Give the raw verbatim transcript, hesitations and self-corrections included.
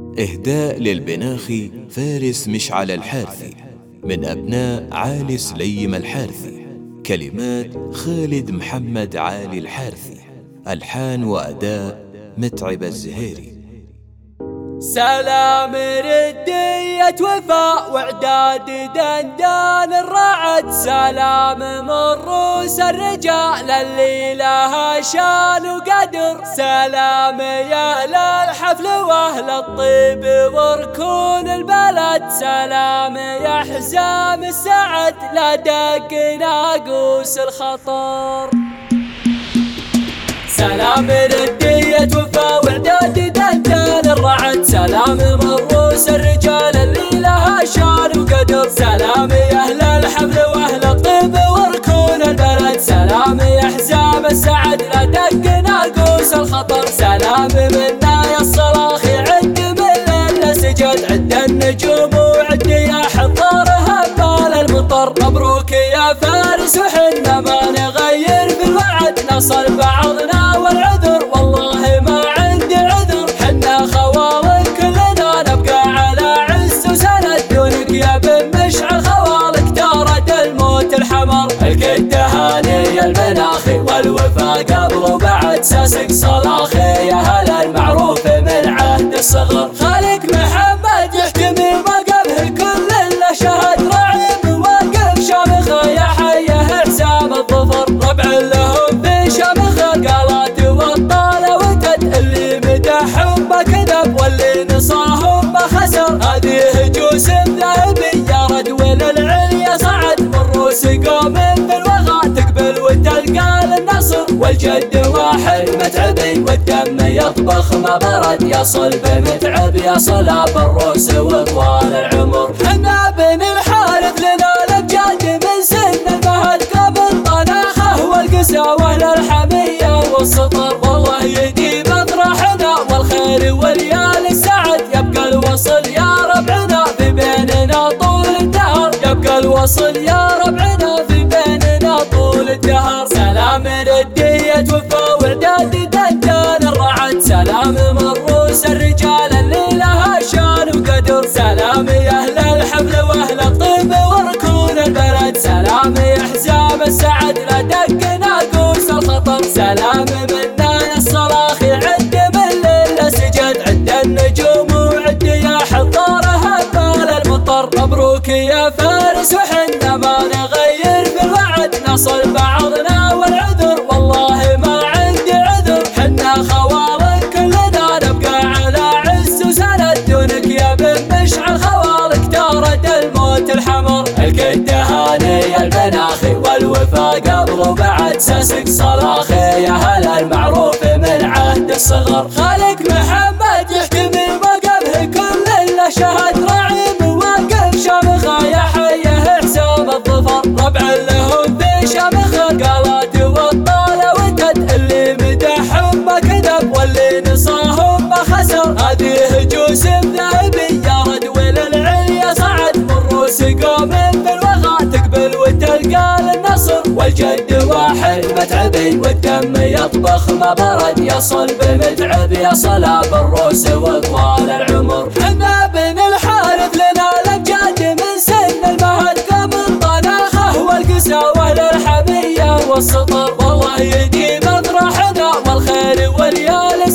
إهداء للبناخي فارس مشعل الحارثي من أبناء عالي سليم الحارثي. كلمات خالد محمد عالي الحارثي. ألحان وأداء متعب الزهيري. سلام ردية وفاء وعداد دندان الرعد، سلام من روس الرجال اللي لها شان وقدر، سلام يا أهل الحفل وأهل الطيب وركون البلد، سلام يا حزام السعد لا دق ناقوس الخطر. سلام ردية وفاء وعداد دندان الرعد، سلام من روس الرجال اللي لها شان وقدر، سلام يا أهل الحفل وأهل الطيب وركون البلد، سلام يا حزام السعد لا دق ناقوس الخطر، سلام منا يا الصلاخي عد من الليل سجد، عد النجوم وعد يا حضار هبال المطر، مبروك يا فارس وحنا ما نغير في الوعد، نصل بعضنا والعذر والله ما عندي عذر، حنا خوالك كلنا نبقى على عز وسند، دونك يا بن مشعل خوالك تارد الموت الحمر، الكد هاني البناخي والوفا قبل وبعد ساسق صلاخي، يا هلا المعروف من عهد الصغر، خالق محمد يحتمي وقفه كل اللي شهد، رعيب واقف شامخ يا حيه حسام الظفر، ربع لهم في شامخ قالات والطالة وتد، اللي مدحهم ما كذب واللي نصاهم ما خسر، هذه جوسم ذهبي يا ردول العليا صعد، والروس قوم بالوغى تقبل وتلقى للنصر، والجد واحد متعبي والدم يطبخ ما برد، يا صلب متعب يا صلاب الروس وطوال العمر، حنا بن الحارث لنا الابجاد من سن المهد، قبل طناخه والقساوه للحميه والسطر، والله يديم اطرحنا والخير واليال السعد، يبقى الوصل يا ربعنا في بيننا طول الدهر، يبقى الوصل يا ربعنا في بيننا طول الدهر، سلام ردية وفا وعداد دندان الرعد، سلام من روس الرجال اللي لها شان وقدر، سلام يا أهل الحفل وأهل الطيب وركون البلد، سلام يا حزام السعد لا دق ناقوس الخطر، سلام منا يا الصلاخي عد من الليل سجد، عد النجوم وعد يا حضار هبال المطر، مبروك يا فارس وحنا ما نغير في الوعد، نصل بعضنا والعذر والله ما عندي عذر، حنا خوالك كلنا نبقى على عز وسند، دونك يا بن مشعل خوالك تارد الموت الحمر، الكد هاني البناخي والوفا قبل وبعد ساسق صلاخي، يا هلا المعروف من عهد الصغر، خالق محمد يحتمي وقفه كل اللي شهد، رعيب واقف شامخ يا حيه حسام الظفر، ربع لهم في شامخ قالات والطالة وتد، اللي مدحهم ما كذب واللي نصاهم ما خسر، هذه جوسم ذهبي يا ردول العليا صعد، والروس قوم بالوغى تقبل وتلقى للنصر، والجد واحد متعبي والدم يطبخ ما برد، يا صلب متعب يا صلاب الروس وطوال العمر، حنا بن الحارث لنا الابجاد من سن المهد، قبل طناخه والقساوه للحميه والسطر، والله يديم اطرحنا والخير واليال